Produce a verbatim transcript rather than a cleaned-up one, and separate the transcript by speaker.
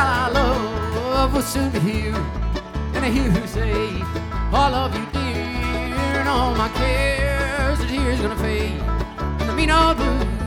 Speaker 1: child I love will soon be here. And I hear her say, I love you, dear, and all my cares, the tears gonna fade, and the mean old blues